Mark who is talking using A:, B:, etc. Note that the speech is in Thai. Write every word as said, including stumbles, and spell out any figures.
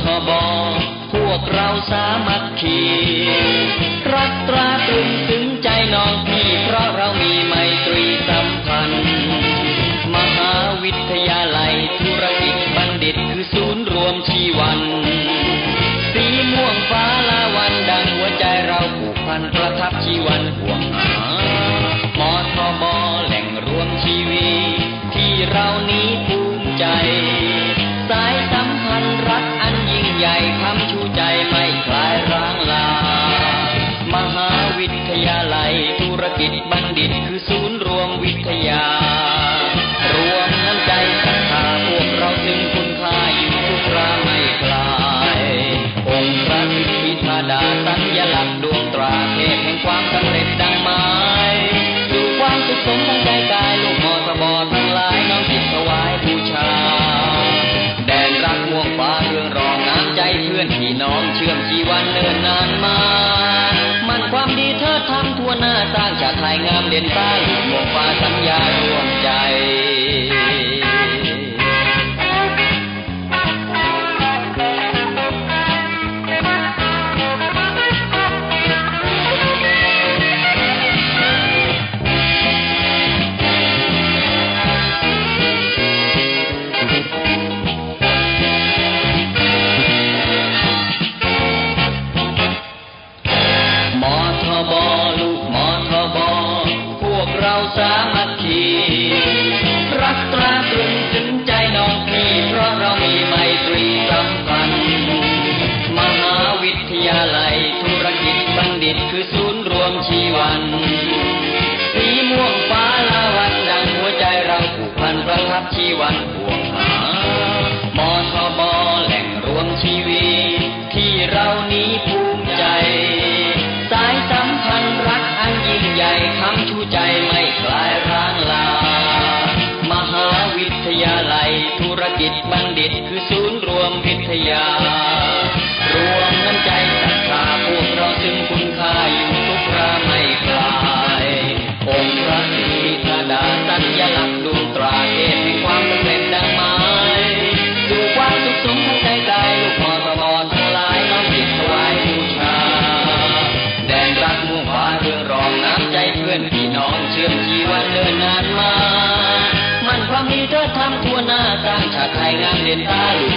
A: บพวกเราสามัคคีรักตราตรึงถึงใจน้องพี่เพราะเรามีไมตรีสัมพันธ์มหาวิทยาลัยธุรกิจบัณฑิตคือศูนย์รวมชีวันสีม่วงฟ้าลาวันดังหัวใจเราผูกพันประทับชีวันห่วงหามทบแหล่งรวมชีวิตที่เรานี้ภูมิใจสายสัมพันธ์รักอันยิ่งใหญ่คำชูใจไม่คลายร้างลามหาวิทยาลัยธุรกิจบัณฑิตคือศูนย์รวมวิทยารวมน้ำใจศรัทธาพวกเราถึงคุณค่าอยู่ทุกราไม่คลายองค์พระสิทธิธาดาสัญลักษณ์ดวงตราเทพแห่งความสำเร็จดังไม้สู่ความสุขสมทั้งใจกายลูกมอทบทั้งหลายน้อมจิตถวายบูชาแดนรักม่วงฟ้าเรืองรองน้ำใจเพื่อนพี่น้องเชื่อมชีวันเนิ่นนานมามันความดีเธอทำทั่วหน้าสร้างชาติไทยงามเด่นตาลูกม่วงฟ้าสัญญารวมใจสามัคคีรักตราตรึงถึงใจน้องพี่เพราะเรามีไมตรีสัมพันธ์มหาวิทยาลัยธุรกิจบัณฑิตคือศูนย์รวมชีวันสีม่วงฟ้าลาวันดังหัวใจเราผูกพันประทับชีวันห่วงหามทบแหล่งรวมชีวิตที่เรานี้ภูมิใจสายสัมพันธ์รักอันยิ่งใหญ่คำชูใจไม่คลายร้างลามหาวิทยาลัยธุรกิจบัณฑิตคือศูนย์รวมวิทยารวมน้ำใจศรัทธาพวกเราซึ่งคุณค่าอยู่ทุกราไม่คลายองค์พระสิทธิธาดาสัญลักษณ์ดวงตราเทพแห่งความสำเร็จดังไม้สู่ความสุขสมทั้งใจกายลูกมอทบทั้งหลายน้อมจิตถวายบูชาแดนรักม่วงฟ้าเรืองรองน้ำใจเพื่อนพี่น้องเชื่อมชีวันเนิ่นนานมามันความดีเธอทำทั่วหน้าสร้างชาติไทยงามเด่นตาลูก